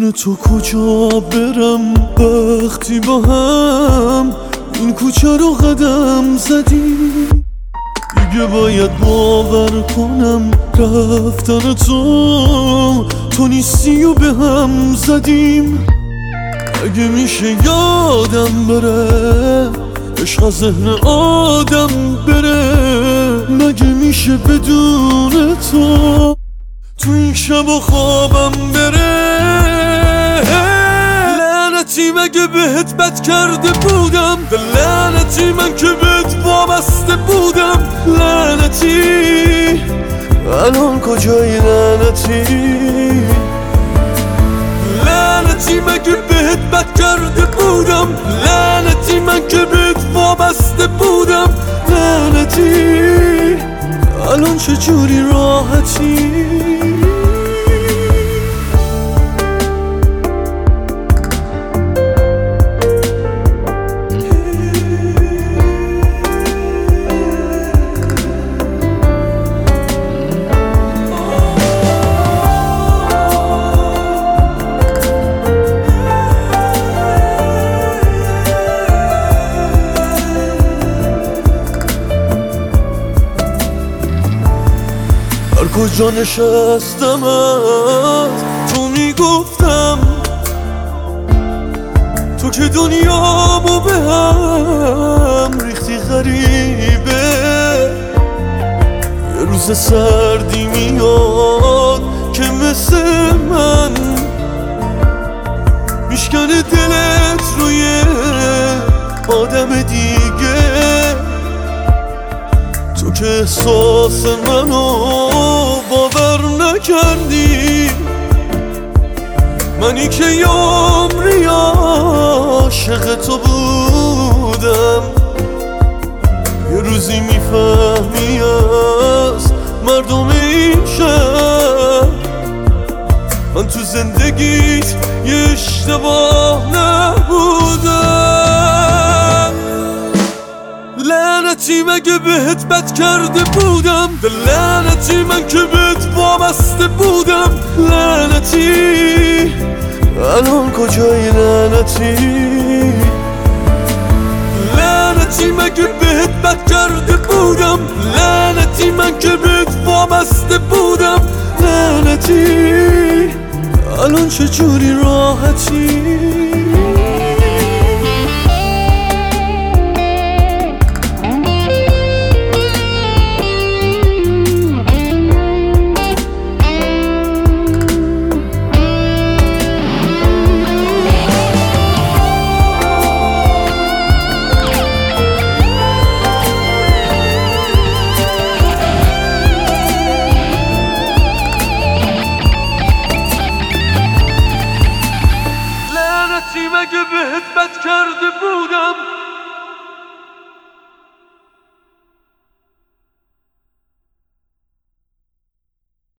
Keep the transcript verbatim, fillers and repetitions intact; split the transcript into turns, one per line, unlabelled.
بدون تو کجا برم وقتی با هم این کوچه رو قدم زدیم؟ دیگه باید باور کنم رفتن تو تو نیستی و به هم زدیم. اگه میشه یادم بره عشق از ذهن آدم بره، مگه میشه بدون تو تو این شب و خوابم بره؟ لعنتی مگه بهت بد کرده بودم؟ لعنتی من که بهت وابسته بودم. لعنتی الان کجایی؟ لعنتی لعنتی مگه بهت بد کرده بودم؟ لعنتی من که بهت وابسته بودم. لعنتی الان چجوری راحتی؟ هر کجا نشستم از تو میگفتم تو که دنیامو به هم ریختی غریبه. یه روز سردی میاد که مثل من میشکنه دلت روی آدم دیگه. تو که احساس منو باور نکردی، منی که یه عمری عاشق تو بودم. یه روزی میفهمی از مردم این شهر من تو زندگیت یه اشتباه نبودم. لعنتی مگه بهت بد کرده بودم؟ لعنتی من که بهت وابسته بودم. لعنتی الان کجایی؟ لعنتی لعنتی مگه بهت بد کرده بودم؟ لعنتی من که بهت وابسته بودم. لعنتی الان چجوری راحتی؟
لعنتی مگه بهت بد کرده بودم؟